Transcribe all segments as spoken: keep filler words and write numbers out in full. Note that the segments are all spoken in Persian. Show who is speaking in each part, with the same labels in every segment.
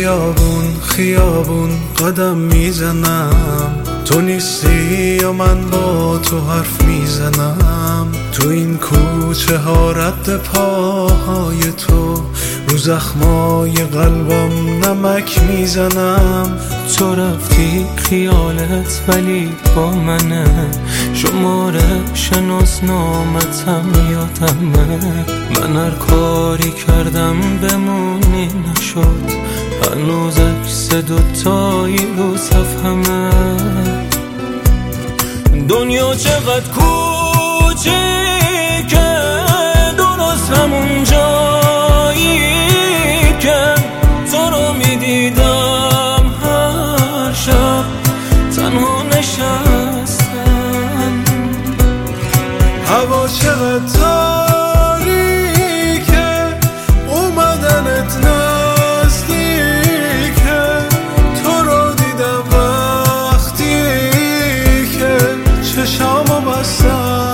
Speaker 1: خیابون خیابون قدم میزنم، تو نیستی و من با تو حرف میزنم. تو این کوچه ها رد پاهای تو، رو زخمای قلبم نمک میزنم.
Speaker 2: تو رفتی خیالت ولی با منه، شماره شناسنامتم یادمه. من هر کاری کردم بمونی نشد، هنوز عکس دوتایی رو صفحمه. دنیا چقدر کوچیکه، درست همون جایی که تو رو میدیدم هر شب تنها نشستم.
Speaker 1: هوا چقدر تاریکه، اومدنت نزدیکه. تو رو دیدم وقتی که چشامو بستم.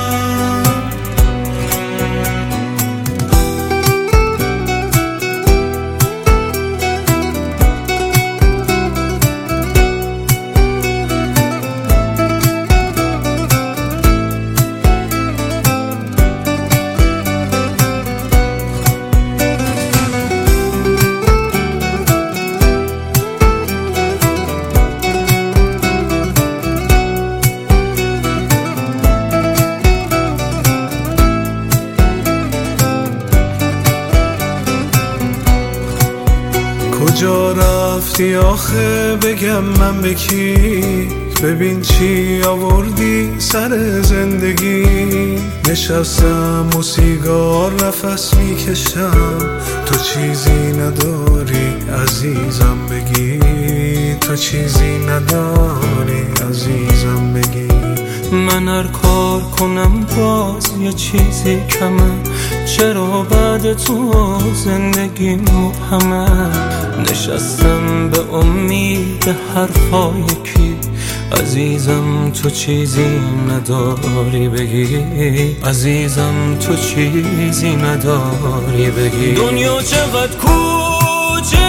Speaker 1: کجا رفتی آخه بگم من به کی؟ ببین چی آوردی سر زندگی. نشستم و سیگار نفس میکشم، تو چیزی نداری عزیزم بگی. تو چیزی نداری عزیزم بگی.
Speaker 2: من هر کار کنم باز یه چیزی کمه، چرا بعد تو زندگی مبهمه. نشستم به امید حرفای کی، عزیزم تو چیزی نداری بگی. عزیزم تو چیزی نداری بگی. دنیا چقدر کوچیکه،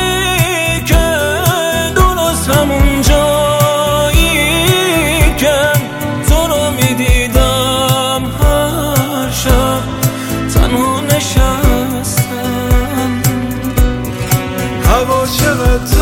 Speaker 2: درست همون جایی که تو رو میدیدم هر شب تنها نشستم.
Speaker 1: هوا چقدر